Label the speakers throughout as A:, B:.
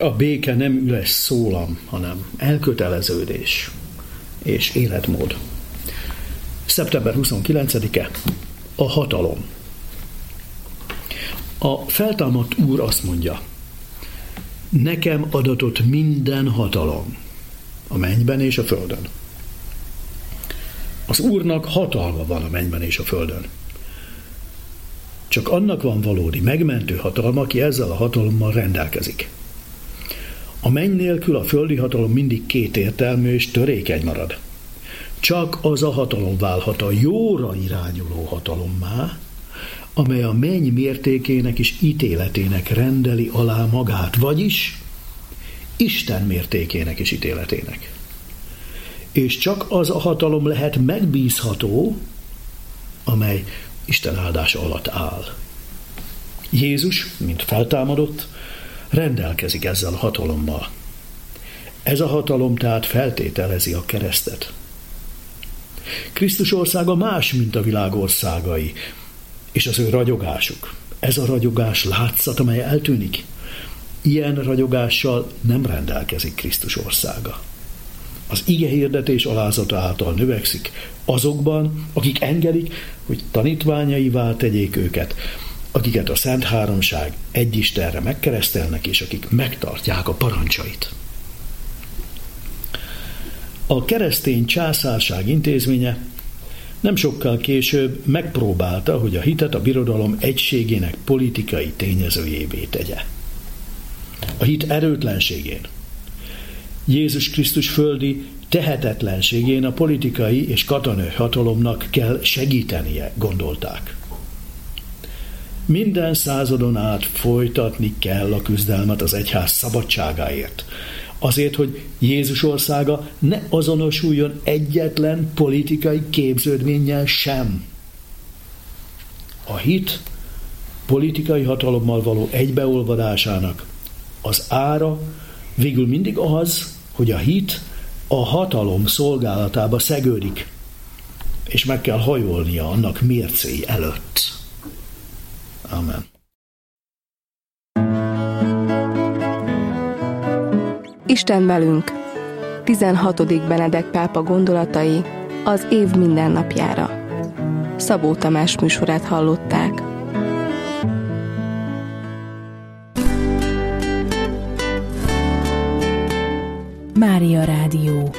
A: A béke nem üles szólam, hanem elköteleződés és életmód. Szeptember 29-e a hatalom. A feltámadt Úr azt mondja: nekem adatott minden hatalom a mennyben és a földön. Az Úrnak hatalma van a mennyben és a földön. Csak annak van valódi megmentő hatalma, aki ezzel a hatalommal rendelkezik. A menny nélkül a földi hatalom mindig kétértelmű és törékeny marad. Csak az a hatalom válhat a jóra irányuló hatalommá, amely a menny mértékének és ítéletének rendeli alá magát, vagyis Isten mértékének és ítéletének. És csak az a hatalom lehet megbízható, amely Isten áldása alatt áll. Jézus, mint feltámadott, rendelkezik ezzel a hatalommal. Ez a hatalom tehát feltételezi a keresztet. Krisztus országa más, mint a világ országai, és az ő ragyogásuk. Ez a ragyogás látszat, amely eltűnik. Ilyen ragyogással nem rendelkezik Krisztus országa. Az ige hirdetés alázata által növekszik azokban, akik engedik, hogy tanítványaivá tegyék őket, akiket a Szent Háromság egy Istenre megkeresztelnek, és akik megtartják a parancsait. A keresztény császárság intézménye nem sokkal később megpróbálta, hogy a hitet a birodalom egységének politikai tényezőjévé tegye. A hit erőtlenségén, Jézus Krisztus földi tehetetlenségén a politikai és katonai hatalomnak kell segítenie, gondolták. Minden századon át folytatni kell a küzdelmet az egyház szabadságáért. Azért, hogy Jézus országa ne azonosuljon egyetlen politikai képződménnyel sem. A hit politikai hatalommal való egybeolvadásának az ára végül mindig az, hogy a hit a hatalom szolgálatába szegődik, és meg kell hajolnia annak mércéi előtt. Amen.
B: Isten velünk. 16. Benedek pápa gondolatai az év mindennapjára. Szabó Tamás műsorát hallották.
C: Mária Rádió.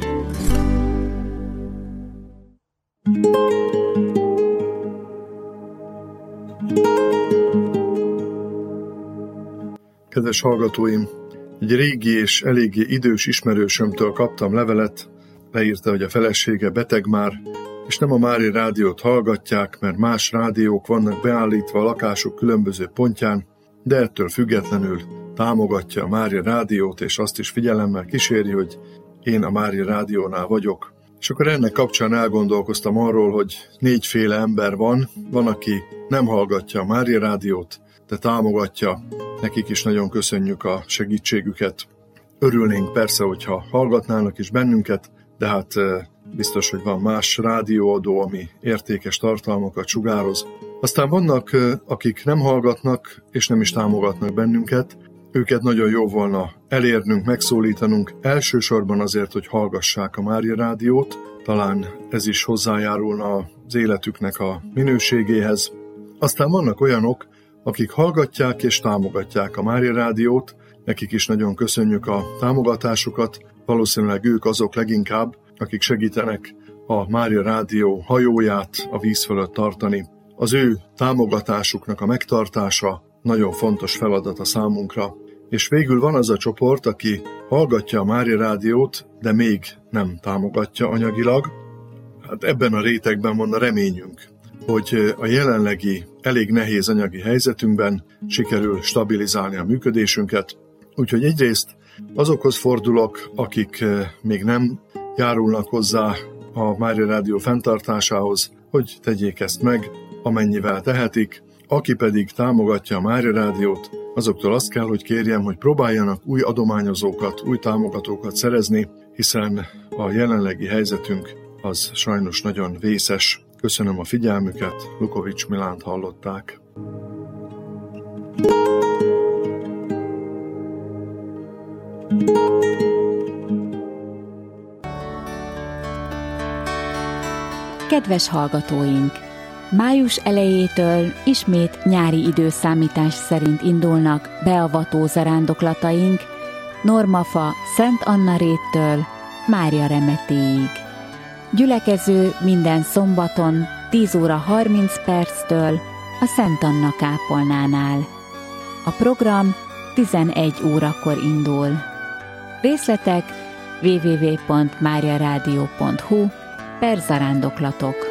D: Kedves hallgatóim! Egy régi és eléggé idős ismerősömtől kaptam levelet, leírta, hogy a felesége beteg már, és nem a Mária Rádiót hallgatják, mert más rádiók vannak beállítva a lakásuk különböző pontján, de ettől függetlenül támogatja a Mária Rádiót, és azt is figyelemmel kíséri, hogy én a Mária Rádiónál vagyok. És akkor ennek kapcsán elgondolkoztam arról, hogy 4 féle ember van, aki nem hallgatja a Mária Rádiót, de támogatja. Nekik is nagyon köszönjük a segítségüket. Örülnénk persze, hogyha hallgatnának is bennünket, de hát biztos, hogy van más rádióadó, ami értékes tartalmakat sugároz. Aztán vannak, akik nem hallgatnak és nem is támogatnak bennünket. Őket nagyon jó volna elérnünk, megszólítanunk, elsősorban azért, hogy hallgassák a Mária Rádiót. Talán ez is hozzájárulna az életüknek a minőségéhez. Aztán vannak olyanok, akik hallgatják és támogatják a Mária Rádiót, nekik is nagyon köszönjük a támogatásukat, valószínűleg ők azok leginkább, akik segítenek a Mária Rádió hajóját a víz fölött tartani. Az ő támogatásuknak a megtartása nagyon fontos feladat a számunkra. És végül van az a csoport, aki hallgatja a Mária Rádiót, de még nem támogatja anyagilag. Hát ebben a rétegben van a reményünk, hogy a jelenlegi elég nehéz anyagi helyzetünkben sikerül stabilizálni a működésünket. Úgyhogy egyrészt azokhoz fordulok, akik még nem járulnak hozzá a Mária Rádió fenntartásához, hogy tegyék ezt meg, amennyivel tehetik. Aki pedig támogatja a Mária Rádiót, azoktól azt kell, hogy kérjem, hogy próbáljanak új adományozókat, új támogatókat szerezni, hiszen a jelenlegi helyzetünk az sajnos nagyon vészes. Köszönöm a figyelmüket, Lukovics Milánt hallották.
C: Kedves hallgatóink! Május elejétől ismét nyári időszámítás szerint indulnak beavató zarándoklataink Normafa Szent Anna-réttől Mária Remetéig. Gyülekező minden szombaton 10 óra 30 perctől a Szent Anna kápolnánál. A program 11 órakor indul. Részletek www.mariaradio.hu/zarándoklatok.